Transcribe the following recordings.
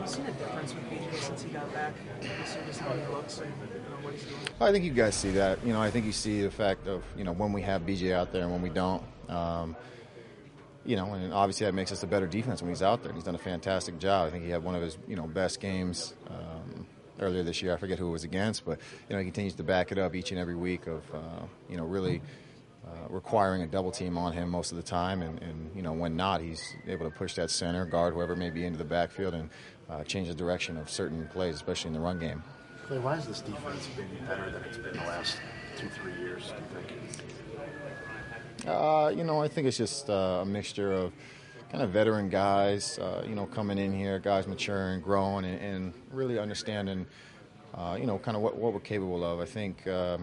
you seen a difference with BJ since he got back? This year, just how he looks and what he's doing? I think you guys see that. I think you see the fact of, when we have BJ out there and when we don't. And obviously that makes us a better defense when he's out there. He's done a fantastic job. I think he had one of his, best games earlier this year. I forget who it was against, but, he continues to back it up each and every week of, really requiring a double team on him most of the time. And when not, he's able to push that center, guard whoever may be into the backfield and change the direction of certain plays, especially in the run game. Clay, why has this defense been better than it's been the last 2-3 years, do you think? I think it's just a mixture of kind of veteran guys, coming in here, guys maturing, growing, and really understanding, kind of what we're capable of. I think, I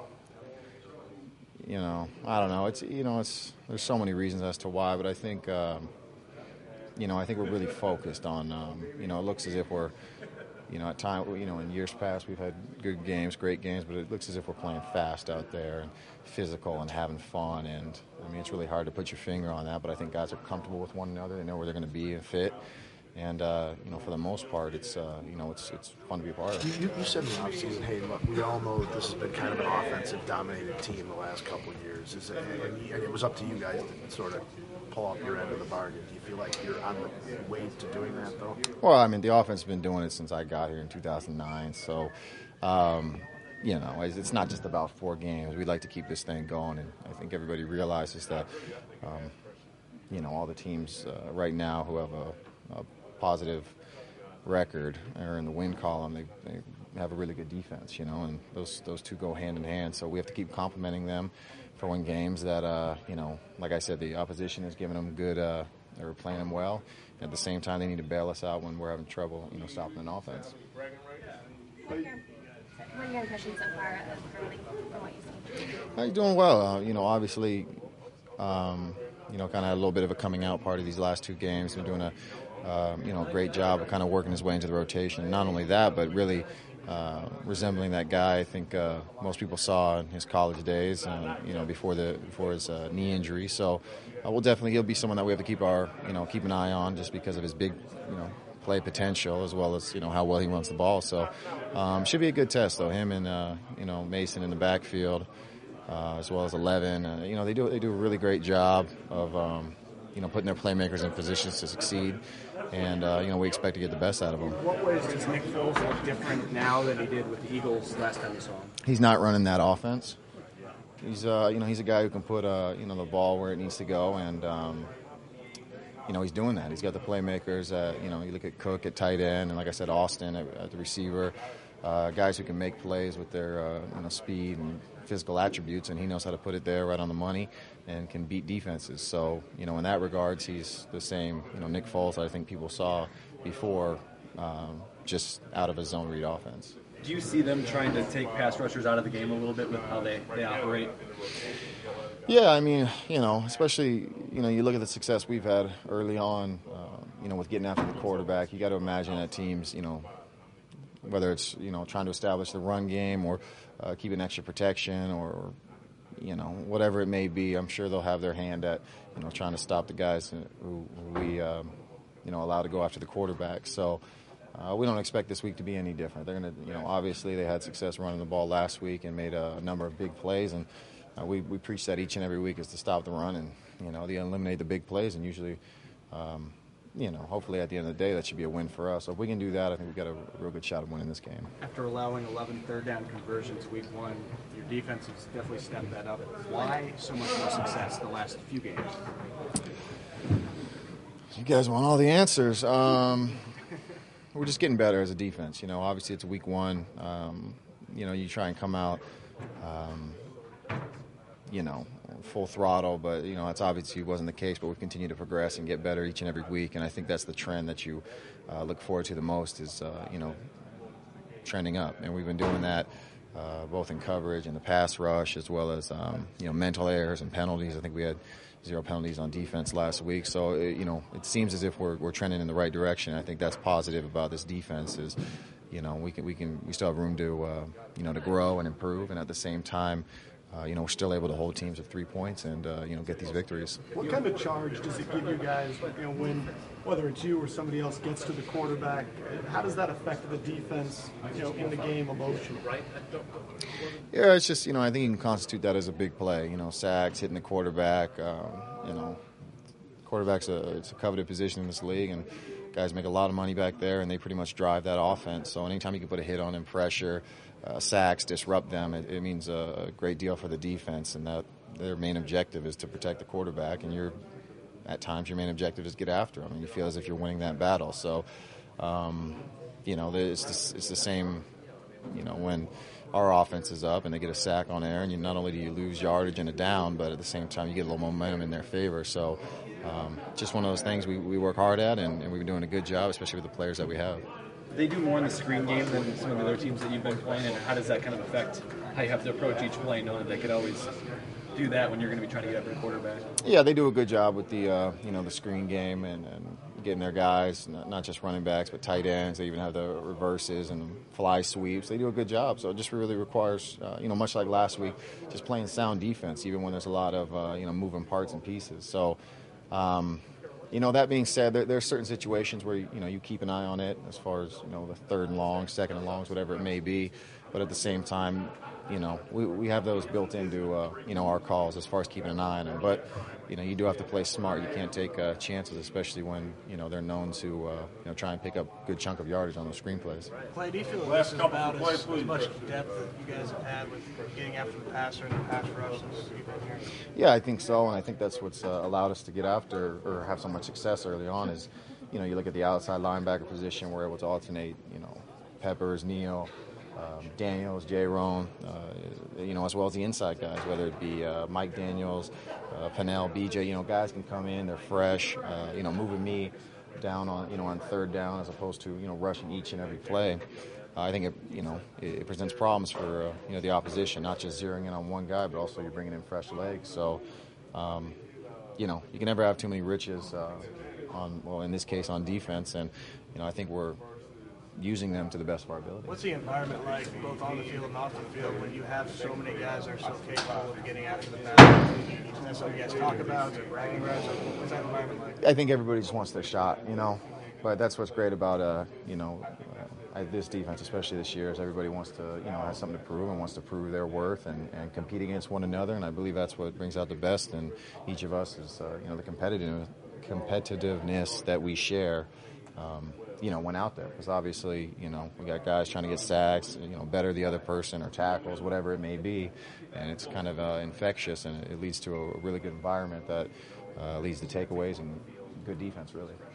don't know. There's so many reasons as to why, but I think, I think we're really focused on, it looks as if we're, at times, in years past we've had good games, great games, but it looks as if we're playing fast out there and physical and having fun. And, it's really hard to put your finger on that, but I think guys are comfortable with one another. They know where they're going to be and fit. And, for the most part, it's fun to be a part of. You said in the offseason, hey, look, we all know that this has been kind of an offensive-dominated team the last couple of years. And it was up to you guys to sort of pull off your end of the bargain. Do you feel like you're on the way to doing that, though? Well, the offense has been doing it since I got here in 2009. So, it's not just about 4 games. We'd like to keep this thing going. And I think everybody realizes that, all the teams right now who have a positive record are in the win column. They have a really good defense, and those two go hand in hand. So we have to keep complimenting them for win games that, like I said, the opposition is giving them good, they're playing them well. At the same time, they need to bail us out when we're having trouble, stopping an offense. What are your impressions so far of Gurley from what you've seen? He's doing well. Obviously, kind of had a little bit of a coming out party these last 2 games. He's been doing a great job of kind of working his way into the rotation. Not only that, but really resembling that guy I think most people saw in his college days, before his knee injury. So he'll be someone that we have to keep an eye on just because of his big, play potential as well as how well he runs the ball. So should be a good test though. Him and Mason in the backfield, as well as 11. They do a really great job of putting their playmakers in positions to succeed. And, we expect to get the best out of them. What ways does Nick Foles look different now than he did with the Eagles last time you saw him? He's not running that offense. He's a guy who can put, the ball where it needs to go. And, he's doing that. He's got the playmakers. You look at Cook at tight end. And like I said, Austin at the receiver. Guys who can make plays with their, speed and physical attributes, and he knows how to put it there right on the money and can beat defenses. So, in that regards, he's the same, Nick Foles that I think people saw before, just out of a zone read offense. Do you see them trying to take pass rushers out of the game a little bit with how they operate? Yeah, especially, you look at the success we've had early on, with getting after the quarterback. You got to imagine that teams, whether it's, trying to establish the run game or keeping extra protection or, whatever it may be, I'm sure they'll have their hand at, trying to stop the guys who we, allow to go after the quarterback. So we don't expect this week to be any different. They're going to, obviously they had success running the ball last week and made a number of big plays. And we preach that each and every week is to stop the run and, they eliminate the big plays. And usually, hopefully at the end of the day, that should be a win for us. So if we can do that, I think we've got a real good shot of winning this game. After allowing 11 third-down conversions week 1, your defense has definitely stepped that up. Why so much more success the last few games? You guys want all the answers. We're just getting better as a defense. Obviously it's week 1. You try and come out, full throttle, but that's obviously wasn't the case. But we continue to progress and get better each and every week, and I think that's the trend that you look forward to the most is trending up, and we've been doing that both in coverage and the pass rush as well as mental errors and penalties. I think we had 0 penalties on defense last week, so it seems as if we're trending in the right direction. I think that's positive about this defense is we still have room to to grow and improve, and at the same time. we're still able to hold teams of 3 points and get these victories. What kind of charge does it give you guys, when whether it's you or somebody else gets to the quarterback? How does that affect the defense, in the game emotionally? Yeah, it's just, I think you can constitute that as a big play. Sacks, hitting the quarterback. Quarterback's it's a coveted position in this league, and guys make a lot of money back there, and they pretty much drive that offense. So anytime you can put a hit on them, pressure, sacks, disrupt them, it means a great deal for the defense, and that their main objective is to protect the quarterback, and at times your main objective is to get after them, and you feel as if you're winning that battle. So, it's the same, when our offense is up and they get a sack on air, and not only do you lose yardage and a down, but at the same time you get a little momentum in their favor. So just one of those things we work hard at, and we've been doing a good job, especially with the players that we have. They do more in the screen game than some of the other teams that you've been playing, and how does that kind of affect how you have to approach each play, knowing that they could always do that when you're going to be trying to get after the quarterback? Yeah, they do a good job with the the screen game and getting their guys, not just running backs, but tight ends. They even have the reverses and fly sweeps. They do a good job. So it just really requires, much like last week, just playing sound defense, even when there's a lot of, moving parts and pieces. So, that being said, there are certain situations where, you keep an eye on it as far as, the third and long, second and longs, whatever it may be. But at the same time, we have those built into, our calls as far as keeping an eye on them. But, you do have to play smart. You can't take chances, especially when, they're known to, try and pick up a good chunk of yardage on those screenplays. Clay, do you feel this is about as much depth that you guys have had with getting after the passer and the pass rush since you've been here? Yeah, I think so, and I think that's what's allowed us to get after or have so much success early on is, you look at the outside linebacker position, we're able to alternate, Peppers, Neal, Daniels, J-Ron, as well as the inside guys, whether it be Mike Daniels, Pennell, BJ, guys can come in, they're fresh, moving me down on third down as opposed to, rushing each and every play. I think it presents problems for, the opposition, not just zeroing in on one guy, but also you're bringing in fresh legs. So, you can never have too many riches in this case on defense, and, I think we're using them to the best of our ability. What's the environment like, both on the field and off the field, when you have so many guys that are so capable of getting after the pass? Is that something you guys talk about? Is it bragging rights? What's that environment like? I think everybody just wants their shot, But that's what's great about, this defense, especially this year, is everybody wants to, have something to prove and wants to prove their worth and compete against one another. And I believe that's what brings out the best in each of us is, the competitiveness that we share. Went out there because obviously, we got guys trying to get sacks, better the other person or tackles, whatever it may be, and it's kind of infectious, and it leads to a really good environment that leads to takeaways and good defense, really.